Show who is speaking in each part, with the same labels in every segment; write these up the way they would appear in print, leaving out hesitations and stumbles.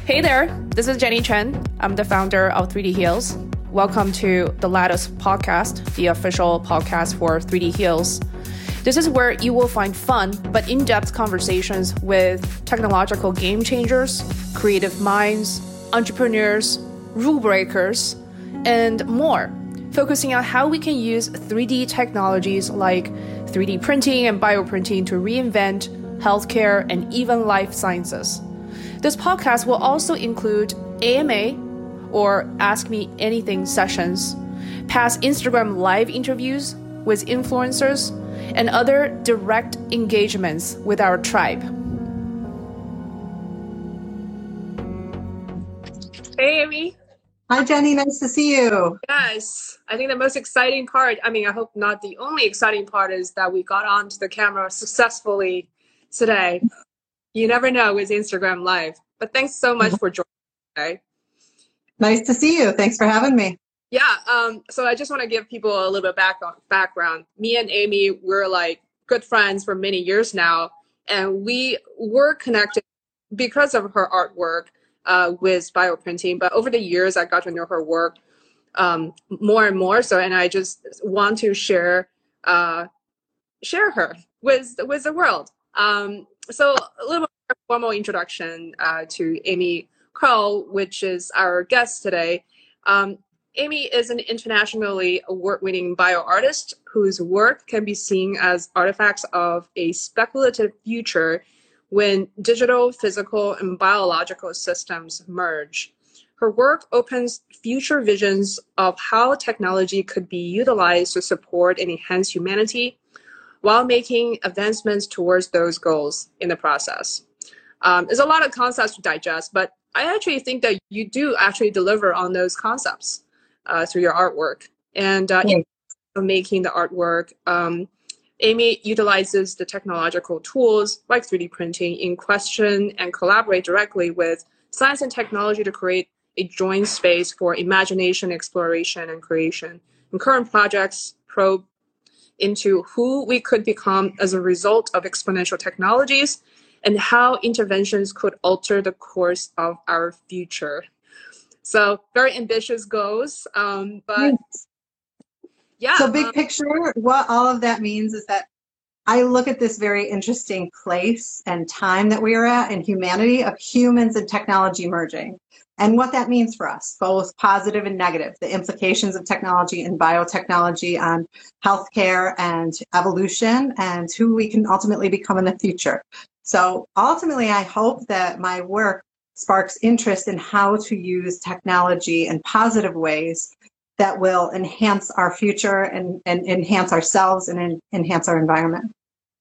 Speaker 1: Hey there, this is Jenny Chen. I'm the founder of 3D Heals. Welcome to the Lattice podcast, the official podcast for 3D Heals. This is where you will find fun but in-depth conversations with technological game changers, creative minds, entrepreneurs, rule breakers, and more, focusing on how we can use 3D technologies like 3D printing and bioprinting to reinvent healthcare and even life sciences. This podcast will also include AMA or Ask Me Anything sessions, past Instagram live interviews with influencers, and other direct engagements with our tribe. Hey, Amy.
Speaker 2: Hi, Jenny. Nice to see you.
Speaker 1: Yes. I think the most exciting part, I hope not the only exciting part, is that we got onto the camera successfully today. You never know with Instagram Live. But thanks so much for joining today.
Speaker 2: Nice to see you. Thanks for having me.
Speaker 1: Yeah. So I just want to give people a little bit background. Me and Amy, we're like good friends for many years now. And we were connected because of her artwork with bioprinting. But over the years, I got to know her work more and more. And I just want to share her with the world. So a little more formal introduction to Amy Crow, which is our guest today. Amy is an internationally award-winning bioartist whose work can be seen as artifacts of a speculative future when digital, physical, and biological systems merge. Her work opens future visions of how technology could be utilized to support and enhance humanity, while making advancements towards those goals in the process. There's a lot of concepts to digest, but I actually think that you do actually deliver on those concepts through your artwork. And in making the artwork, Amy utilizes the technological tools like 3D printing in question and collaborate directly with science and technology to create a joint space for imagination, exploration, and creation. And current projects probe into who we could become as a result of exponential technologies and how interventions could alter the course of our future. So very ambitious goals, but yeah.
Speaker 2: So big picture, what all of that means is that I look at this very interesting place and time that we are at in humanity of humans and technology merging, and what that means for us, both positive and negative, the implications of technology and biotechnology on healthcare and evolution and who we can ultimately become in the future. So ultimately, I hope that my work sparks interest in how to use technology in positive ways that will enhance our future and enhance ourselves and enhance our environment.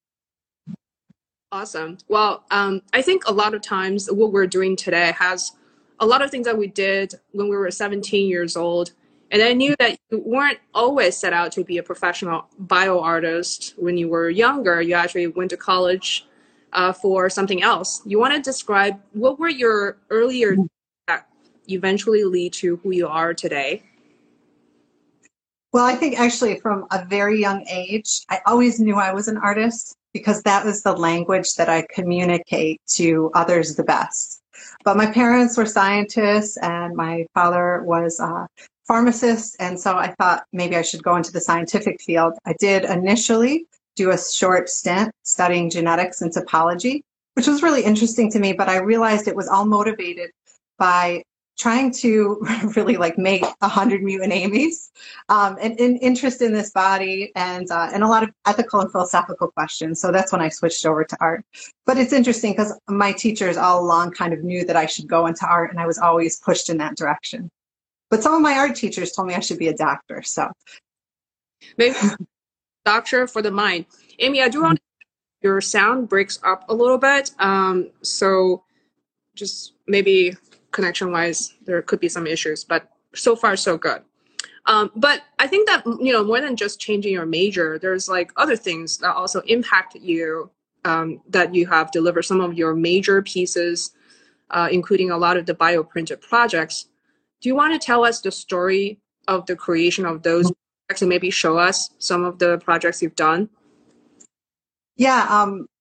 Speaker 1: Awesome. Well, I think a lot of times what we're doing today has a lot of things that we did when we were 17 years old. And I knew that you weren't always set out to be a professional bioartist when you were younger. You actually went to college for something else. You want to describe what were your earlier that eventually lead to who you are today?
Speaker 2: Well, I think actually from a very young age, I always knew I was an artist because that was the language that I communicate to others the best. But my parents were scientists and my father was a pharmacist. And so I thought maybe I should go into the scientific field. I did initially do a short stint studying genetics and topology, which was really interesting to me. But I realized it was all motivated by trying to really make 100 mutant Amy's, and interest in this body and a lot of ethical and philosophical questions. So that's when I switched over to art. But it's interesting because my teachers all along kind of knew that I should go into art, and I was always pushed in that direction. But some of my art teachers told me I should be a doctor. So
Speaker 1: maybe doctor for the mind. Amy, I do want your sound breaks up a little bit. So just maybe connection wise, there could be some issues, but so far so good. But I think that, more than just changing your major, there's other things that also impact you, that you have delivered some of your major pieces, including a lot of the bioprinted projects. Do you want to tell us the story of the creation of those projects and maybe show us some of the projects you've done?
Speaker 2: Yeah,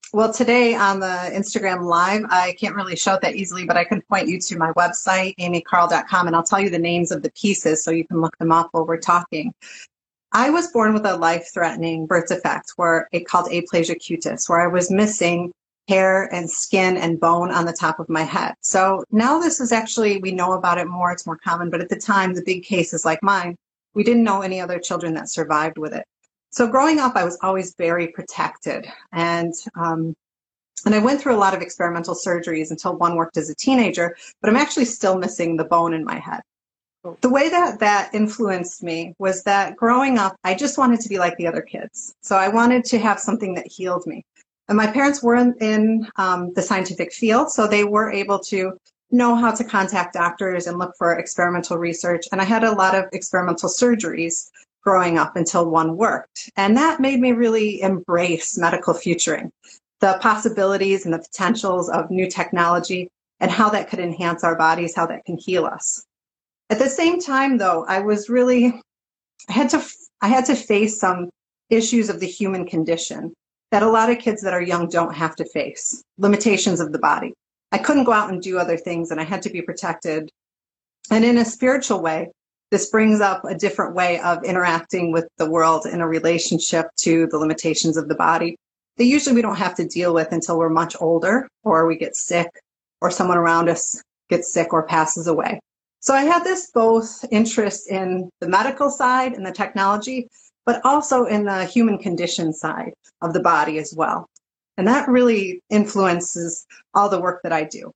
Speaker 2: Well, today on the Instagram Live, I can't really show it that easily, but I can point you to my website, amycarl.com, and I'll tell you the names of the pieces so you can look them up while we're talking. I was born with a life-threatening birth defect where it called aplasia cutis, where I was missing hair and skin and bone on the top of my head. So now this is actually, we know about it more, it's more common, but at the time, the big cases like mine, we didn't know any other children that survived with it. So growing up, I was always very protected. And I went through a lot of experimental surgeries until one worked as a teenager, but I'm actually still missing the bone in my head. The way that influenced me was that growing up, I just wanted to be like the other kids. So I wanted to have something that healed me. And my parents were in the scientific field, so they were able to know how to contact doctors and look for experimental research. And I had a lot of experimental surgeries growing up until one worked. And that made me really embrace medical futuring, the possibilities and the potentials of new technology and how that could enhance our bodies, how that can heal us. At the same time, though, I had to face some issues of the human condition that a lot of kids that are young don't have to face, limitations of the body. I couldn't go out and do other things, and I had to be protected. And in a spiritual way, this brings up a different way of interacting with the world in a relationship to the limitations of the body that usually we don't have to deal with until we're much older, or we get sick, or someone around us gets sick or passes away. So I had this both interest in the medical side and the technology, but also in the human condition side of the body as well. And that really influences all the work that I do.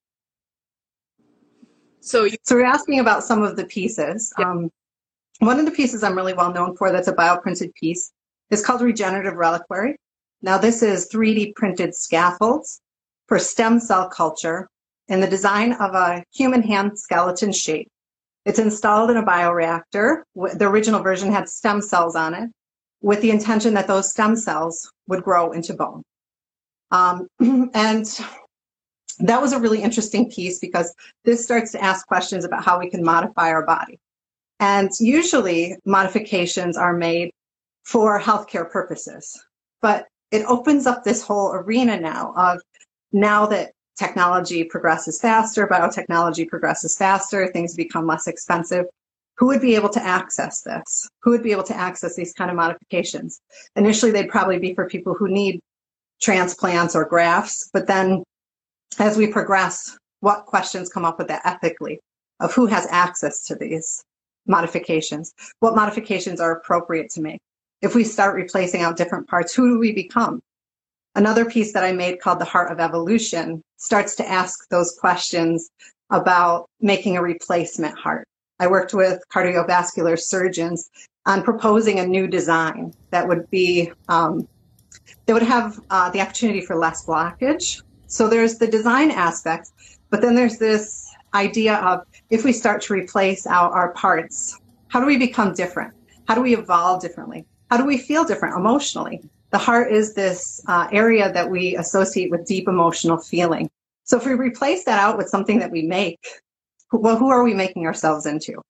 Speaker 2: So we're asking about some of the pieces.
Speaker 1: Yeah.
Speaker 2: One of the pieces I'm really well known for that's a bioprinted piece is called Regenerative Reliquary. Now this is 3D printed scaffolds for stem cell culture in the design of a human hand skeleton shape. It's installed in a bioreactor. The original version had stem cells on it with the intention that those stem cells would grow into bone. And that was a really interesting piece because this starts to ask questions about how we can modify our body. And usually modifications are made for healthcare purposes, but it opens up this whole arena now that technology progresses faster, biotechnology progresses faster, things become less expensive. Who would be able to access this? Who would be able to access these kind of modifications? Initially, they'd probably be for people who need transplants or grafts, but then as we progress, what questions come up with that ethically of who has access to these modifications? What modifications are appropriate to make? If we start replacing out different parts, who do we become? Another piece that I made called The Heart of Evolution starts to ask those questions about making a replacement heart. I worked with cardiovascular surgeons on proposing a new design that would be, that would have the opportunity for less blockage. So there's the design aspect, but then there's this idea of if we start to replace out our parts, how do we become different? How do we evolve differently? How do we feel different emotionally? The heart is this area that we associate with deep emotional feeling. So if we replace that out with something that we make, well, who are we making ourselves into?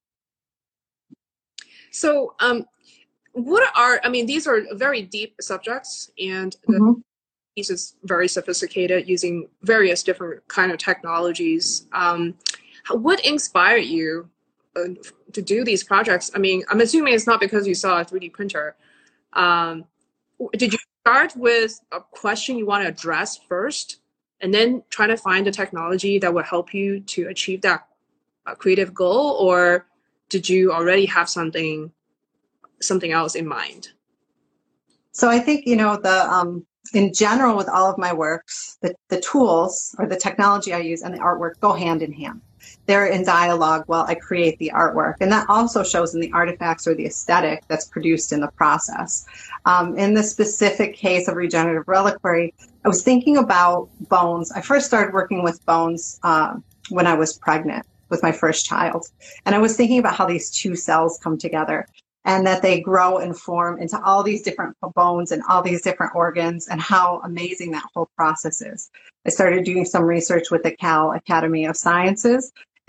Speaker 1: So these are very deep subjects, and the piece is very sophisticated using various different kind of technologies. What inspired you to do these projects? I mean, I'm assuming it's not because you saw a 3D printer. Did you start with a question you want to address first, and then try to find a technology that will help you to achieve that creative goal, or did you already have something else in mind?
Speaker 2: So I think, in general, with all of my works, the tools or the technology I use and the artwork go hand in hand. They're in dialogue while I create the artwork. And that also shows in the artifacts or the aesthetic that's produced in the process. In the specific case of Regenerative Reliquary, I was thinking about bones. I first started working with bones when I was pregnant with my first child. And I was thinking about how these two cells come together and that they grow and form into all these different bones and all these different organs, and how amazing that whole process is. I started doing some research with the Cal Academy of Sciences,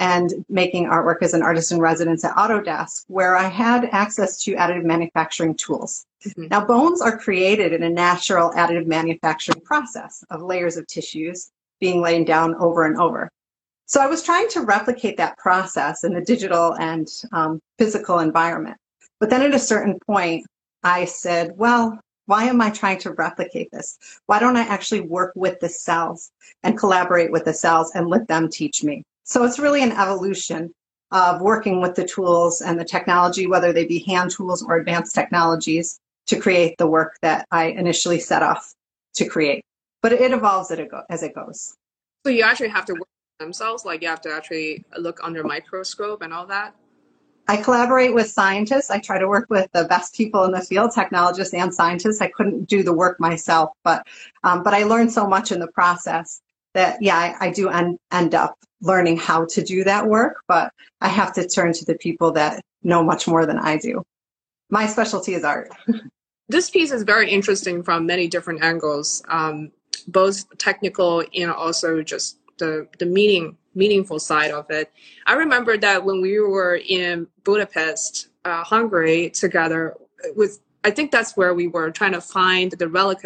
Speaker 2: and making artwork as an artist in residence at Autodesk, where I had access to additive manufacturing tools. Mm-hmm. Now, bones are created in a natural additive manufacturing process of layers of tissues being laid down over and over. So I was trying to replicate that process in the digital and physical environment. But then at a certain point, I said, well, why am I trying to replicate this? Why don't I actually work with the cells and collaborate with the cells and let them teach me? So it's really an evolution of working with the tools and the technology, whether they be hand tools or advanced technologies, to create the work that I initially set off to create. But it evolves as it goes.
Speaker 1: So you actually have to work with themselves, like you have to actually look under a microscope and all that?
Speaker 2: I collaborate with scientists. I try to work with the best people in the field, technologists and scientists. I couldn't do the work myself, but I learned so much in the process that, yeah, I do end up learning how to do that work, but I have to turn to the people that know much more than I do. My specialty is art.
Speaker 1: This piece is very interesting from many different angles, both technical and also just the meaningful side of it. I remember that when we were in Budapest, Hungary together, I think that's where we were trying to find the relic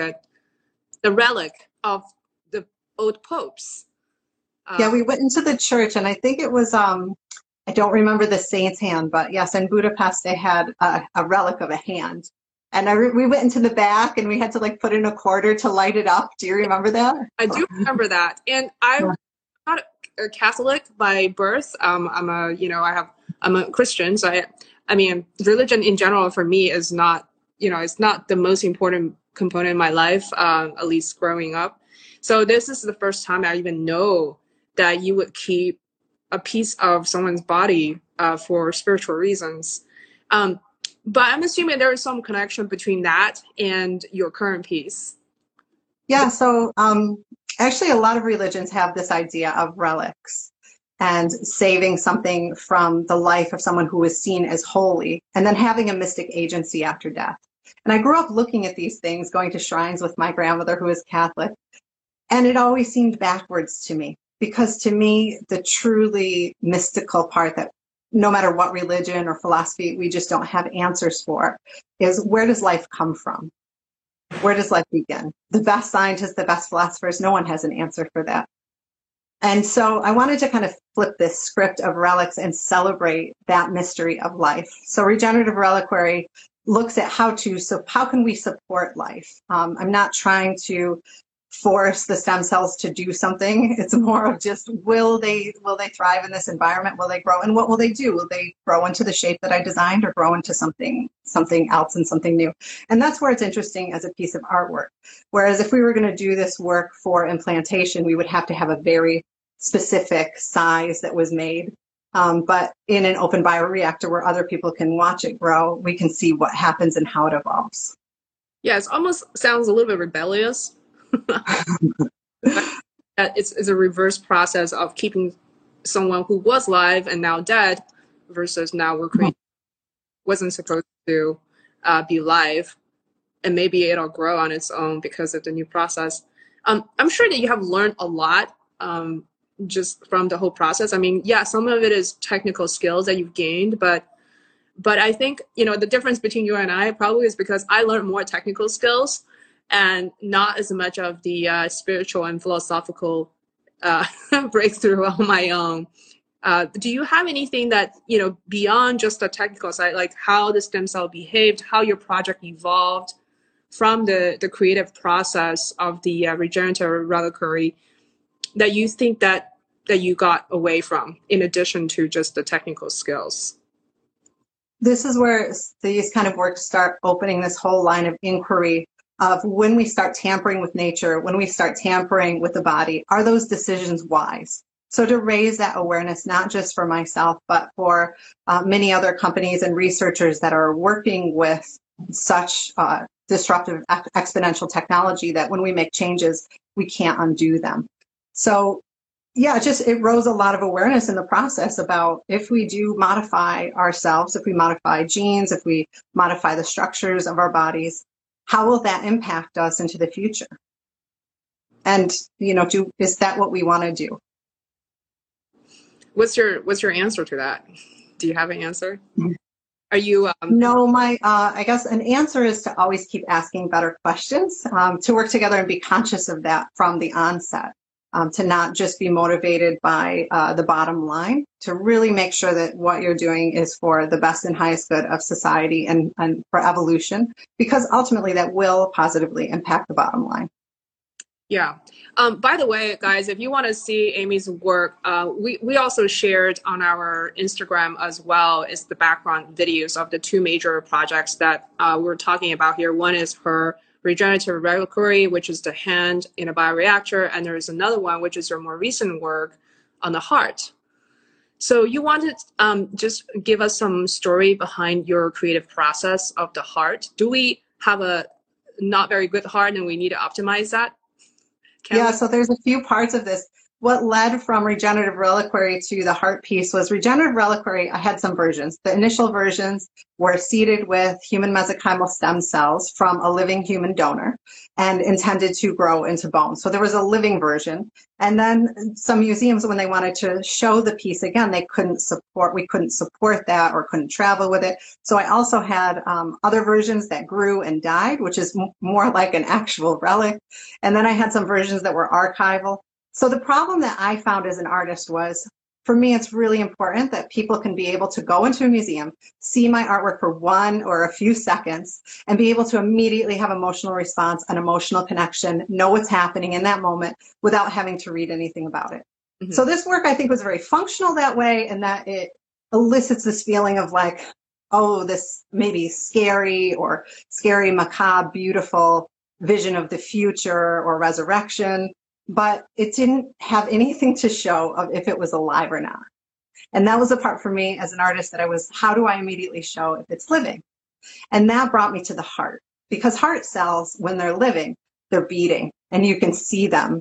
Speaker 1: of the old popes.
Speaker 2: Yeah, we went into the church, and I think it was, I don't remember the saint's hand, but yes, in Budapest they had a relic of a hand. And we went into the back and we had to like put in a quarter to light it up. Do you remember that?
Speaker 1: I do remember that. And I'm not a Catholic by birth. I'm a Christian. So I mean, religion in general for me is not, it's not the most important component in my life, at least growing up. So this is the first time I even know that you would keep a piece of someone's body for spiritual reasons. But I'm assuming there is some connection between that and your current piece.
Speaker 2: Yeah, so actually a lot of religions have this idea of relics and saving something from the life of someone who is seen as holy and then having a mystic agency after death. And I grew up looking at these things, going to shrines with my grandmother who is Catholic, and it always seemed backwards to me, because to me, the truly mystical part that no matter what religion or philosophy we just don't have answers for is, where does life come from? Where does life begin? The best scientists, the best philosophers, no one has an answer for that. And so I wanted to kind of flip this script of relics and celebrate that mystery of life. So Regenerative Reliquary looks at how can we support life? I'm not trying to force the stem cells to do something. It's more of just, will they thrive in this environment? Will they grow? And what will they do? Will they grow into the shape that I designed or grow into something else and something new? And that's where it's interesting as a piece of artwork. Whereas if we were going to do this work for implantation, we would have to have a very specific size that was made. But in an open bioreactor where other people can watch it grow, we can see what happens and how it evolves.
Speaker 1: Yeah, it almost sounds a little bit rebellious. It's a reverse process of keeping someone who was live and now dead versus now we're creating wasn't supposed to be live, and maybe it'll grow on its own because of the new process. I'm sure that you have learned a lot just from the whole process. I mean, yeah, some of it is technical skills that you've gained, but I think, the difference between you and I probably is because I learned more technical skills and not as much of the spiritual and philosophical breakthrough on my own. Do you have anything that, beyond just the technical side, like how the stem cell behaved, how your project evolved from the creative process of the regenerative reliquary, that you think that you got away from, in addition to just the technical skills?
Speaker 2: This is where these kind of works start opening this whole line of inquiry of, when we start tampering with nature, when we start tampering with the body, are those decisions wise? So to raise that awareness, not just for myself, but for many other companies and researchers that are working with such disruptive exponential technology that when we make changes, we can't undo them. So yeah, it rose a lot of awareness in the process about, if we do modify ourselves, if we modify genes, if we modify the structures of our bodies, how will that impact us into the future? And, is that what we want to do?
Speaker 1: What's your answer to that? Do you have an answer? Are you
Speaker 2: No, my I guess an answer is to always keep asking better questions, to work together and be conscious of that from the onset, to not just be motivated by the bottom line, to really make sure that what you're doing is for the best and highest good of society and for evolution, because ultimately that will positively impact the bottom line.
Speaker 1: Yeah. By the way, guys, if you want to see Amy's work, we also shared on our Instagram as well is the background videos of the two major projects that we're talking about here. One is her regenerative reliquary, which is the hand in a bioreactor, and there's another one, which is her more recent work on the heart. So you wanted just give us some story behind your creative process of the heart. Do we have a not very good heart and we need to optimize that?
Speaker 2: Yeah, so there's a few parts of this. What led from Regenerative Reliquary to the heart piece was Regenerative Reliquary. I had some versions. The initial versions were seeded with human mesenchymal stem cells from a living human donor and intended to grow into bone. So there was a living version. And then some museums, when they wanted to show the piece again, we couldn't support that or couldn't travel with it. So I also had other versions that grew and died, which is more like an actual relic. And then I had some versions that were archival. So the problem that I found as an artist was, for me, it's really important that people can be able to go into a museum, see my artwork for 1 or a few seconds, and be able to immediately have emotional response, an emotional connection, know what's happening in that moment without having to read anything about it. Mm-hmm. So this work, I think, was very functional that way, in that it elicits this feeling of like, oh, this maybe scary, macabre, beautiful vision of the future or resurrection. But it didn't have anything to show of if it was alive or not. And that was the part for me as an artist that how do I immediately show if it's living? And that brought me to the heart, because heart cells, when they're living, they're beating and you can see them,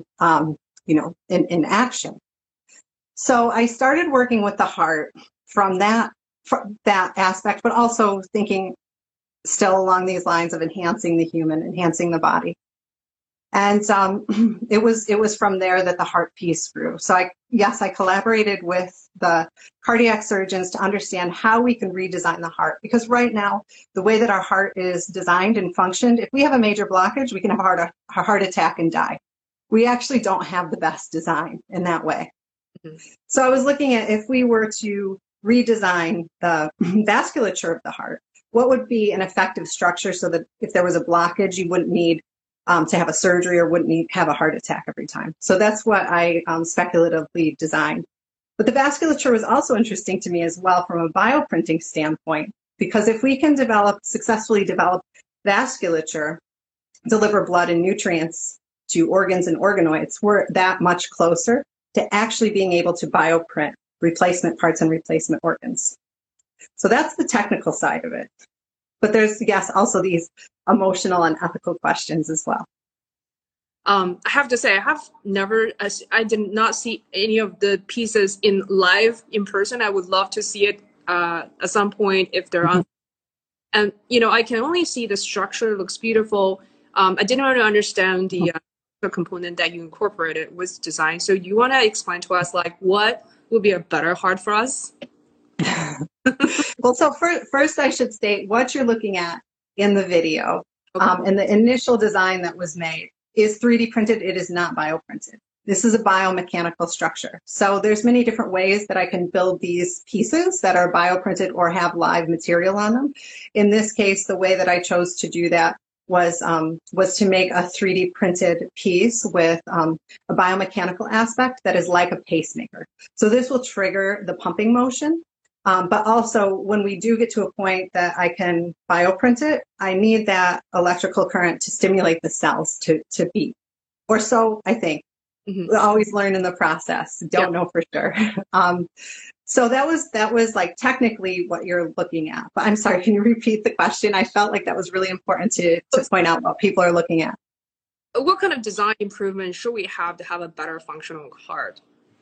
Speaker 2: in action. So I started working with the heart from that aspect, but also thinking still along these lines of enhancing the human, enhancing the body. And it was from there that the heart piece grew. So I collaborated with the cardiac surgeons to understand how we can redesign the heart. Because right now, the way that our heart is designed and functioned, if we have a major blockage, we can have a heart attack and die. We actually don't have the best design in that way. Mm-hmm. So I was looking at if we were to redesign the vasculature of the heart, what would be an effective structure so that if there was a blockage, you wouldn't need to have a surgery or wouldn't have a heart attack every time. So that's what I speculatively designed. But the vasculature was also interesting to me as well from a bioprinting standpoint, because if we can successfully develop vasculature, deliver blood and nutrients to organs and organoids, we're that much closer to actually being able to bioprint replacement parts and replacement organs. So that's the technical side of it. But there's, yes, also these emotional and ethical questions as well.
Speaker 1: I have to say, I did not see any of the pieces live in person. I would love to see it at some point if they're on. And, I can only see the structure looks beautiful. I didn't really understand the component that you incorporated with design. So you want to explain to us, like, what would be a better heart for us?
Speaker 2: Well, so first I should state what you're looking at in the video. Okay. And the initial design that was made is 3D printed. It is not bioprinted. This is a biomechanical structure. So there's many different ways that I can build these pieces that are bioprinted or have live material on them. In this case, the way that I chose to do that was to make a 3D printed piece with a biomechanical aspect that is like a pacemaker. So this will trigger the pumping motion. But also, when we do get to a point that I can bioprint it, I need that electrical current to stimulate the cells to beat. Or so I think. Mm-hmm. We always learn in the process. Don't know for sure. So that was like technically what you're looking at. But I'm sorry, can you repeat the question? I felt like that was really important to point out what people are looking at.
Speaker 1: What kind of design improvement should we have to have a better functional heart?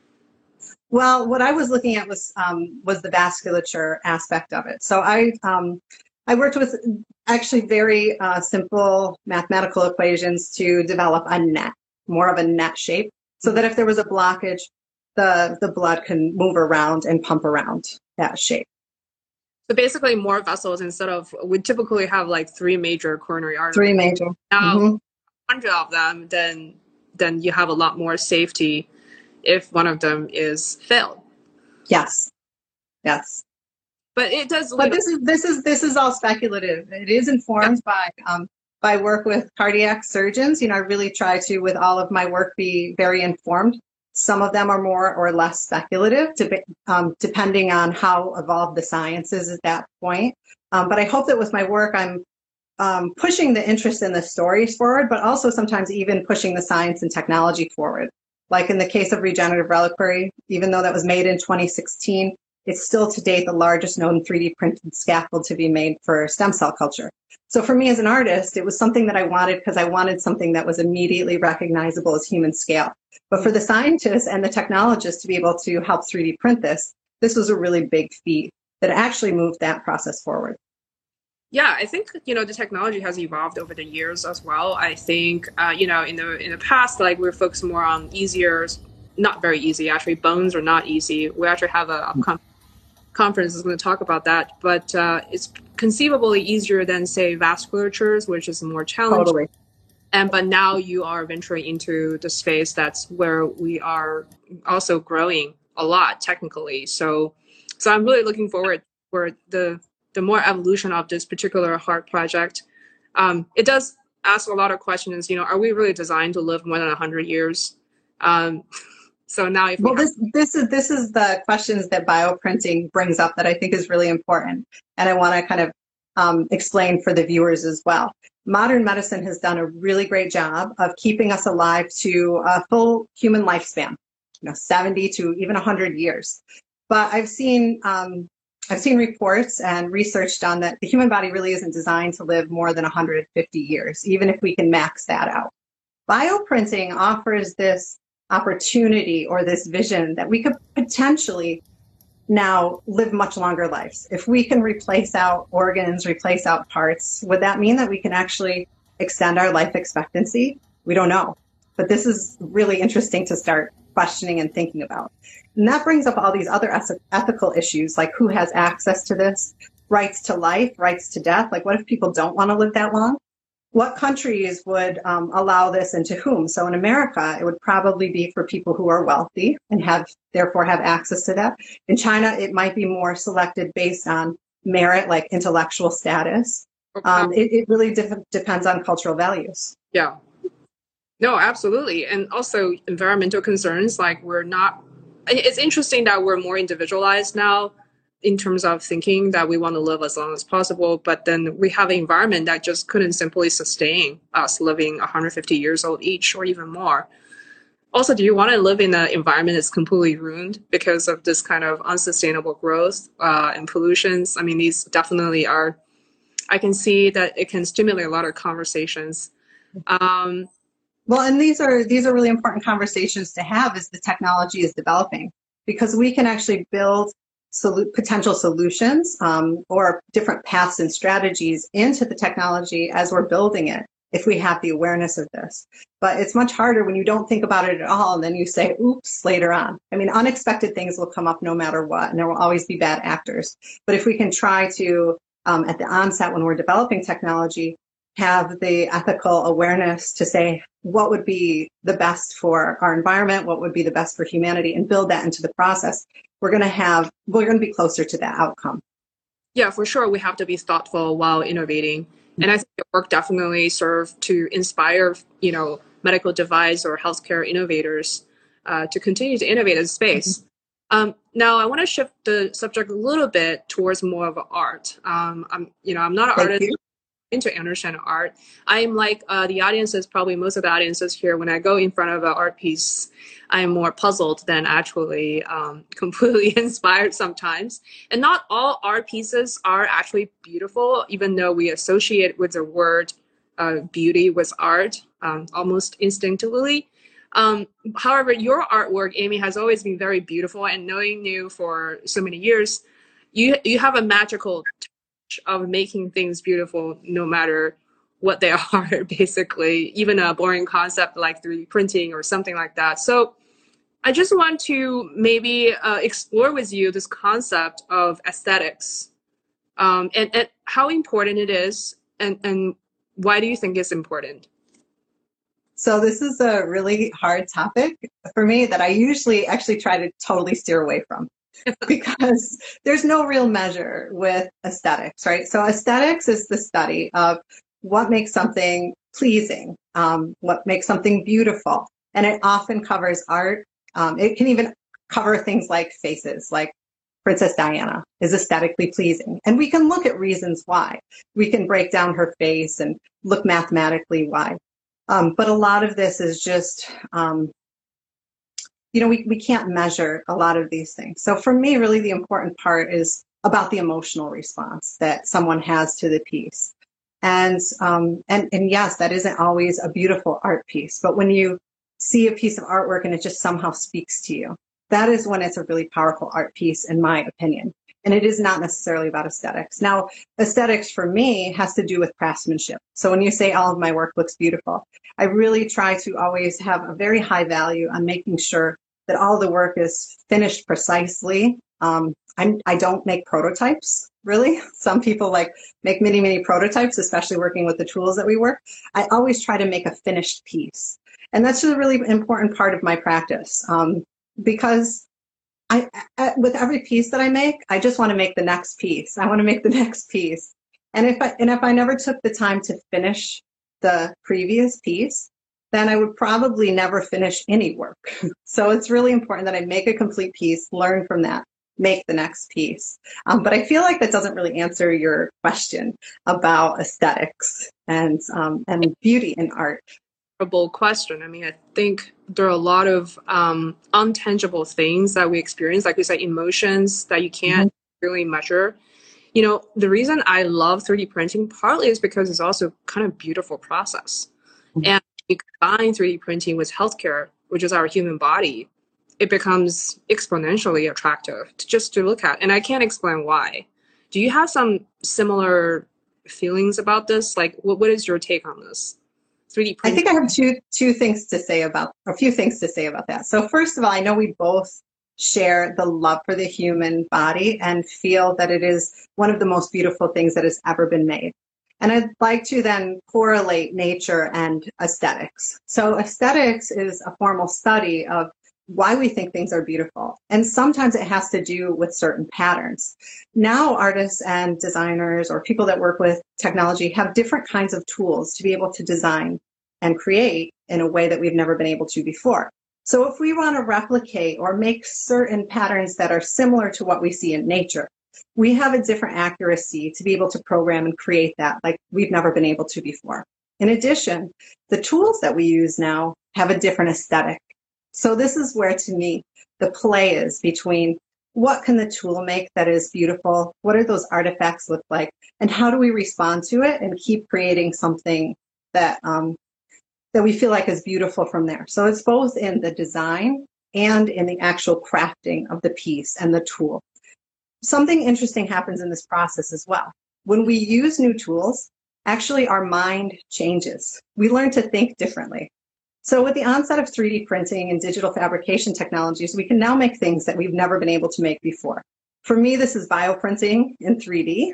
Speaker 2: Well, what I was looking at was the vasculature aspect of it. So I worked with actually very simple mathematical equations to develop a net, more of a net shape, so that if there was a blockage, the blood can move around and pump around that shape.
Speaker 1: So basically more vessels instead of, we typically have like three major coronary arteries.
Speaker 2: Three major.
Speaker 1: Now,
Speaker 2: Mm-hmm.
Speaker 1: 100 of them, then you have a lot more safety if one of them is failed.
Speaker 2: Yes. Yes.
Speaker 1: But it does.
Speaker 2: But this is all speculative. It is informed by work with cardiac surgeons. You know, I really try to, with all of my work, be very informed. Some of them are more or less speculative, depending on how evolved the science is at that point. But I hope that with my work, I'm pushing the interest in the stories forward, but also sometimes even pushing the science and technology forward. Like in the case of regenerative reliquary, even though that was made in 2016, it's still to date the largest known 3D printed scaffold to be made for stem cell culture. So for me as an artist, it was something that I wanted because I wanted something that was immediately recognizable as human scale. But for the scientists and the technologists to be able to help 3D print this was a really big feat that actually moved that process forward.
Speaker 1: Yeah, I think, you know, the technology has evolved over the years as well. I think, you know, in the past, like we're focused more on easier, not very easy, actually. Bones are not easy. We actually have a conference is going to talk about that, but it's conceivably easier than, say, vasculatures, which is more challenging.
Speaker 2: Totally.
Speaker 1: But now you are venturing into the space that's where we are also growing a lot technically. So I'm really looking forward for the more evolution of this particular heart project. It does ask a lot of questions. You know, are we really designed to live more than 100 years? So now, if
Speaker 2: this is the questions that bioprinting brings up that I think is really important, and I want to kind of explain for the viewers as well. Modern medicine has done a really great job of keeping us alive to a full human lifespan, 70 to even 100 years. But I've seen reports and research done that the human body really isn't designed to live more than 150 years, even if we can max that out. Bioprinting offers this opportunity or this vision that we could potentially now live much longer lives. If we can replace out organs, replace out parts, would that mean that we can actually extend our life expectancy? We don't know. But this is really interesting to start questioning and thinking about. And that brings up all these other ethical issues, like who has access to this, rights to life, rights to death. Like what if people don't want to live that long? What countries would allow this and to whom? So in America, it would probably be for people who are wealthy and therefore have access to that. In China, it might be more selected based on merit, like intellectual status. Okay. It really depends on cultural values.
Speaker 1: Yeah. No, absolutely. And also environmental concerns, like it's interesting that we're more individualized now in terms of thinking that we want to live as long as possible, but then we have an environment that just couldn't simply sustain us living 150 years old each or even more. Also, do you want to live in an environment that's completely ruined because of this kind of unsustainable growth and pollutions? I mean, these definitely are, I can see that it can stimulate a lot of conversations.
Speaker 2: Well, and these are really important conversations to have as the technology is developing, because we can actually build potential solutions or different paths and strategies into the technology as we're building it, if we have the awareness of this. But it's much harder when you don't think about it at all and then you say, oops, later on. I mean, unexpected things will come up no matter what, and there will always be bad actors. But if we can try to, at the onset when we're developing technology, have the ethical awareness to say what would be the best for our environment, what would be the best for humanity, and build that into the process, we're going to be closer to that outcome.
Speaker 1: Yeah, for sure. We have to be thoughtful while innovating. And I think the work definitely served to inspire, medical device or healthcare innovators to continue to innovate in space. Mm-hmm. Now, I want to shift the subject a little bit towards more of art. I'm not an artist. To understand art. I'm like the audiences, probably most of the audiences here, when I go in front of an art piece, I'm more puzzled than actually completely inspired sometimes. And not all art pieces are actually beautiful, even though we associate with the word beauty with art almost instinctively. However, your artwork, Amy, has always been very beautiful, and knowing you for so many years, you have a magical of making things beautiful no matter what they are, basically, even a boring concept like 3D printing or something like that. So I just want to maybe explore with you this concept of aesthetics, and how important it is, and why do you think it's important?
Speaker 2: So this is a really hard topic for me that I usually actually try to totally steer away from because there's no real measure with aesthetics, right? So aesthetics is the study of what makes something pleasing, what makes something beautiful. And it often covers art. It can even cover things like faces, like Princess Diana is aesthetically pleasing. And we can look at reasons why. We can break down her face and look mathematically why. But a lot of this is just, we can't measure a lot of these things. So for me, really the important part is about the emotional response that someone has to the piece. And yes, that isn't always a beautiful art piece, but when you see a piece of artwork and it just somehow speaks to you, that is when it's a really powerful art piece, in my opinion. And it is not necessarily about aesthetics. Now, aesthetics for me has to do with craftsmanship. So when you say all of my work looks beautiful, I really try to always have a very high value on making sure that all the work is finished precisely. I don't make prototypes, really. Some people make many prototypes, especially working with the tools that we work. I always try to make a finished piece. And that's a really important part of my practice, because with every piece that I make, I just want to make the next piece. I want to make the next piece. And if I never took the time to finish the previous piece, then I would probably never finish any work. So it's really important that I make a complete piece, learn from that, make the next piece. But I feel like that doesn't really answer your question about aesthetics and beauty in art.
Speaker 1: Question. I mean, I think there are a lot of untangible things that we experience, like you said, emotions that you can't really measure. The reason I love 3D printing partly is because it's also kind of beautiful process. And you combine 3D printing with healthcare, which is our human body, it becomes exponentially attractive to look at. And I can't explain why. Do you have some similar feelings about this? Like, what is your take on this? 3D printing.
Speaker 2: I think I have a few things to say about that. So first of all, I know we both share the love for the human body and feel that it is one of the most beautiful things that has ever been made. And I'd like to then correlate nature and aesthetics. So aesthetics is a formal study of why we think things are beautiful. And sometimes it has to do with certain patterns. Now, artists and designers or people that work with technology have different kinds of tools to be able to design and create in a way that we've never been able to before. So if we want to replicate or make certain patterns that are similar to what we see in nature, we have a different accuracy to be able to program and create that like we've never been able to before. In addition, the tools that we use now have a different aesthetic. So this is where, to me, the play is between what can the tool make that is beautiful, what do those artifacts look like, and how do we respond to it and keep creating something that that we feel like is beautiful from there. So it's both in the design and in the actual crafting of the piece and the tool. Something interesting happens in this process as well. When we use new tools, actually our mind changes. We learn to think differently. So with the onset of 3D printing and digital fabrication technologies, we can now make things that we've never been able to make before. For me, this is bioprinting in 3D.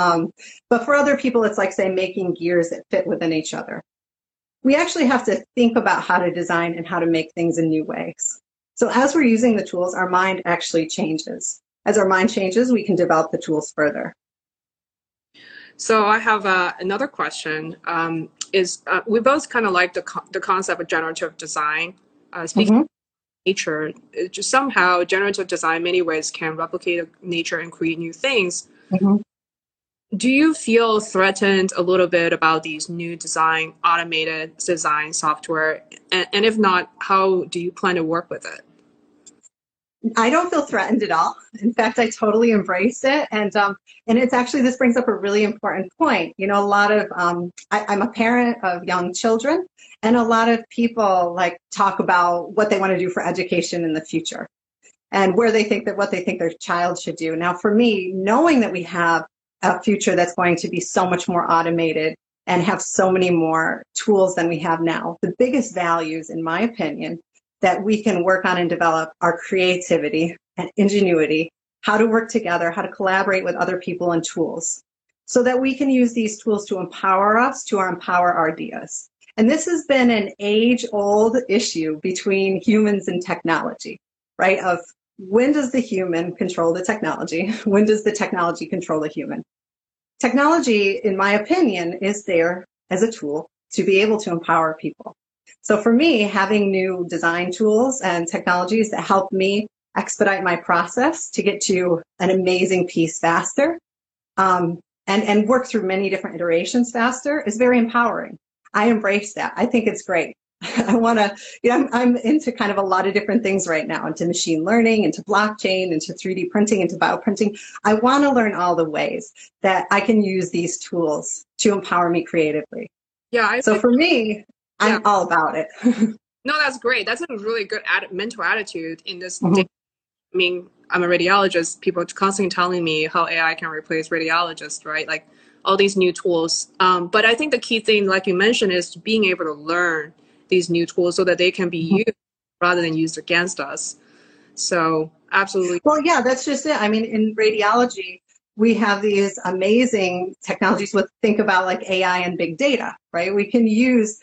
Speaker 2: But for other people, it's like, say, making gears that fit within each other. We actually have to think about how to design and how to make things in new ways. So as we're using the tools, our mind actually changes. As our mind changes, we can develop the tools further.
Speaker 1: So I have another question. We both kind of like the concept of generative design. Speaking of nature, just somehow generative design in many ways can replicate nature and create new things. Do you feel threatened a little bit about these new automated design software? And if not, how do you plan to work with it?
Speaker 2: I don't feel threatened at all. In fact, I totally embrace it. And it's actually, this brings up a really important point. You know, a lot of, I'm a parent of young children, and a lot of people talk about what they want to do for education in the future and what they think their child should do. Now, for me, knowing that we have a future that's going to be so much more automated and have so many more tools than we have now, the biggest values, in my opinion, that we can work on and develop our creativity and ingenuity, how to work together, how to collaborate with other people and tools, so that we can use these tools to empower us, to empower our ideas. And this has been an age-old issue between humans and technology, right? Of when does the human control the technology? When does the technology control the human? Technology, in my opinion, is there as a tool to be able to empower people. So for me, having new design tools and technologies that help me expedite my process to get to an amazing piece faster, and work through many different iterations faster is very empowering. I embrace that. I think it's great. I want to, I'm into kind of a lot of different things right now, into machine learning, into blockchain, into 3D printing, into bioprinting. I want to learn all the ways that I can use these tools to empower me creatively.
Speaker 1: Yeah.
Speaker 2: So for me, I'm all about it.
Speaker 1: No, that's great. That's a really good mental attitude in this day. I mean, I'm a radiologist. People are constantly telling me how AI can replace radiologists, right? Like all these new tools. But I think the key thing, like you mentioned, is being able to learn these new tools so that they can be used rather than used against us. So absolutely.
Speaker 2: Well, yeah, that's just it. I mean, in radiology, we have these amazing technologies with, think about like AI and big data, right? We can use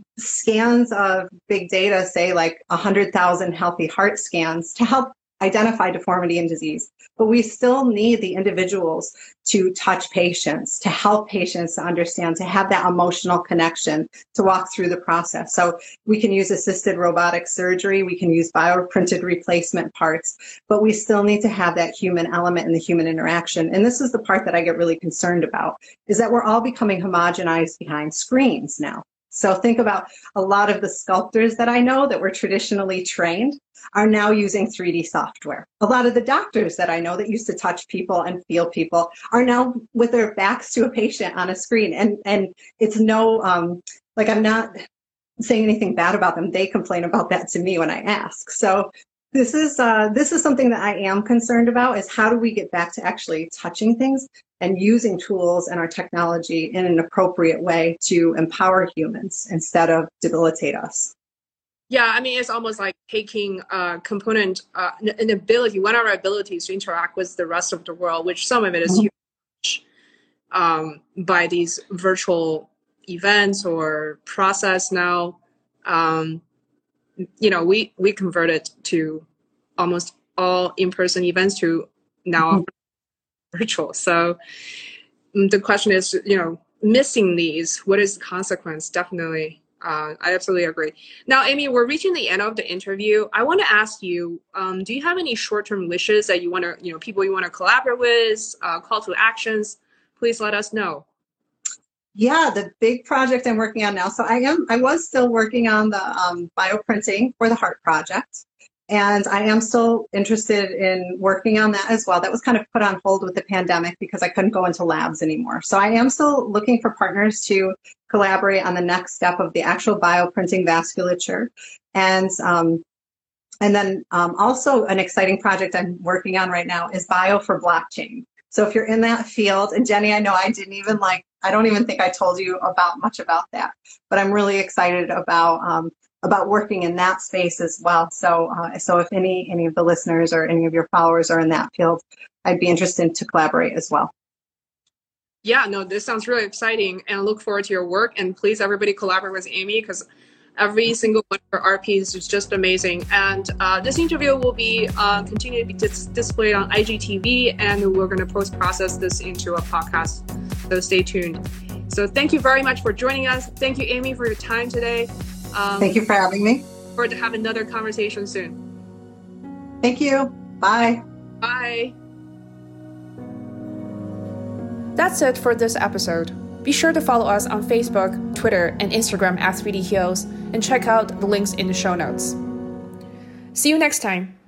Speaker 2: scans of big data, say like 100,000 healthy heart scans, to help identify deformity and disease. But we still need the individuals to touch patients, to help patients to understand, to have that emotional connection, to walk through the process. So we can use assisted robotic surgery, we can use bioprinted replacement parts, but we still need to have that human element and the human interaction. And this is the part that I get really concerned about, is that we're all becoming homogenized behind screens now. So think about a lot of the sculptors that I know that were traditionally trained are now using 3D software. A lot of the doctors that I know that used to touch people and feel people are now with their backs to a patient on a screen. And it's no, like, I'm not saying anything bad about them. They complain about that to me when I ask. So this is something that I am concerned about, is how do we get back to actually touching things and using tools and our technology in an appropriate way to empower humans instead of debilitate us.
Speaker 1: Yeah, I mean, it's almost like taking a component, an ability, one of our abilities to interact with the rest of the world, which some of it is huge, by these virtual events or process now. We converted to almost all in-person events to now virtual. So the question is, missing these, what is the consequence? Definitely. I absolutely agree. Now, Amy, we're reaching the end of the interview. I want to ask you, do you have any short-term wishes that you want to, people you want to collaborate with, call to actions? Please let us know.
Speaker 2: Yeah, the big project I'm working on now. So I was still working on the bioprinting for the heart project. And I am still interested in working on that as well. That was kind of put on hold with the pandemic because I couldn't go into labs anymore. So I am still looking for partners to collaborate on the next step of the actual bioprinting vasculature. And then also an exciting project I'm working on right now is bio for blockchain. So if you're in that field, and Jenny, I know I don't even think I told you much about that, but I'm really excited about working in that space as well. So if any of the listeners or any of your followers are in that field, I'd be interested to collaborate as well.
Speaker 1: Yeah, no, this sounds really exciting, and I look forward to your work. And please, everybody, collaborate with Amy, because every single one of her RPs is just amazing. And this interview will be continue to be displayed on IGTV, and we're going to post-process this into a podcast. So stay tuned. So thank you very much for joining us. Thank you, Amy, for your time today.
Speaker 2: Thank you for having me.
Speaker 1: Forward to have another conversation soon.
Speaker 2: Thank you. Bye.
Speaker 1: Bye. That's it for this episode. Be sure to follow us on Facebook, Twitter, and Instagram at 3D Heals, and check out the links in the show notes. See you next time.